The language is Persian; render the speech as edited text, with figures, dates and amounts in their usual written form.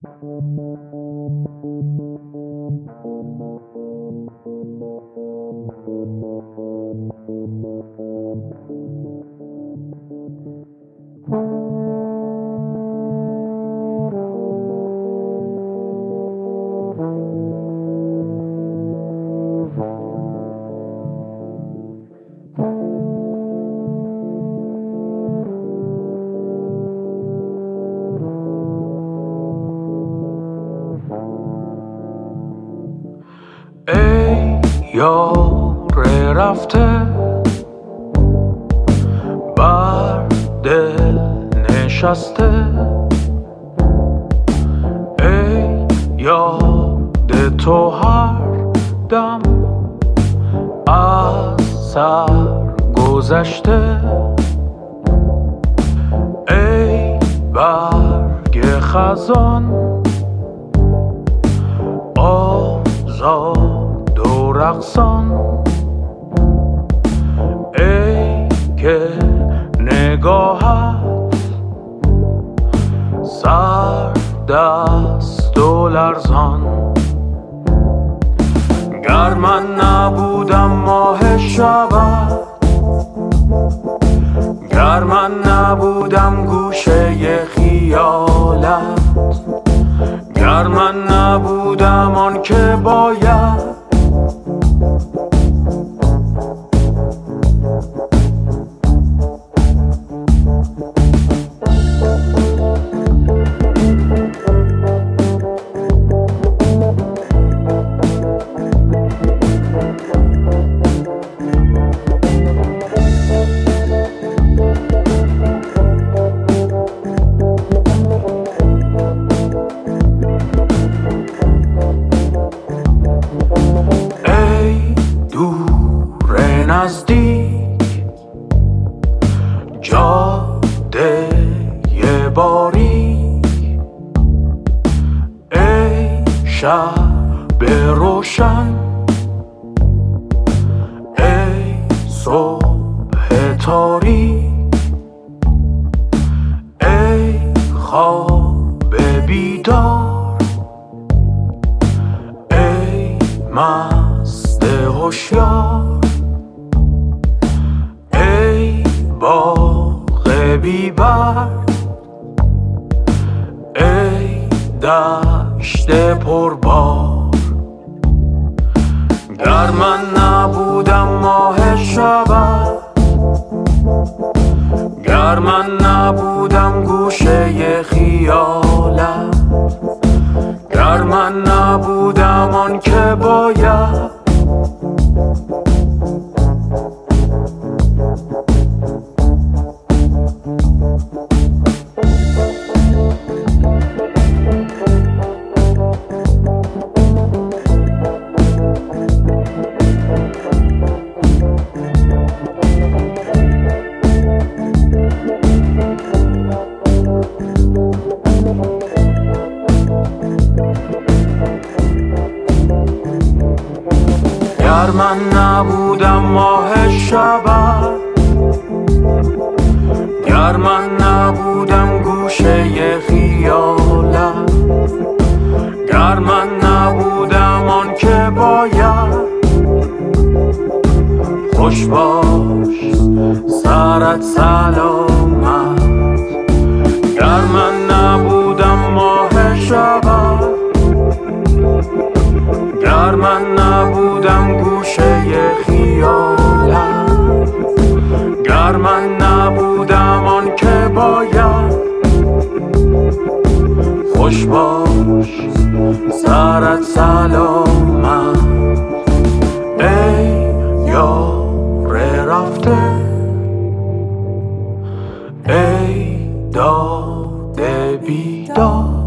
ای یار رفته بر دل نشسته، ای یاد تو هر دم از سر گذشته، ای برگ خزان آزاد و رقصان، ای که نگاهت سرد است و لرزان. گر من نبودم ماه شبت، گر من نبودم گوشه خیالت، گر من نبودم آن که باید نزدیک جاده باریک، ای شب روشن، ای صبح تاریک، ای خواب بیدار، ای مست هوشیار، باغ بی‌برگ، ای دشت پربار. گر من نبودم ماه شبت، گر من نبودم گوشه خیالت، گر من نبودم آن که باید گر من نبودم ماه شبت، گر من نبودم گوشه خیالت، گر من نبودم آن که باید خوش باش سرت سلامت. گر من نبودم ماه شبت، گر من نبودم گوشه خیالت، گر من نبودم آن که باید خوش باش سرت سلامت. ای یار رفته، ای داد بیدار،